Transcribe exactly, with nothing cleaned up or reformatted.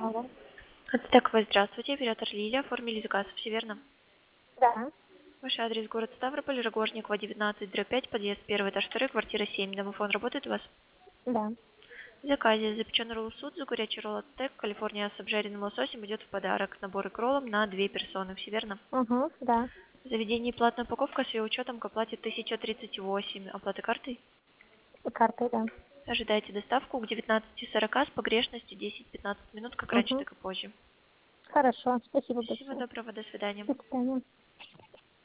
Алло. Так, вы здравствуйте, оператор Лилия, оформили заказ, все верно? Да, Ваш адрес город Ставрополь, Рогожникова, девятнадцать, дробь пять, подъезд первый, этаж второй, квартира семь. Домофон работает у вас? да. В заказе запеченный ролл судзу, горячий ролл аттек, Калифорния с обжаренным лососем идет в подарок. Набор к роллам на две персоны, все верно? Угу, да. В заведении платная упаковка с ее учетом к оплате тысяча тридцать восемь. Оплата картой? И картой, да. Ожидайте доставку к девятнадцати сорока с погрешностью десять-пятнадцать минут, как раньше, Угу. так и позже. Хорошо, спасибо Всего большое. доброго, до свидания. До свидания.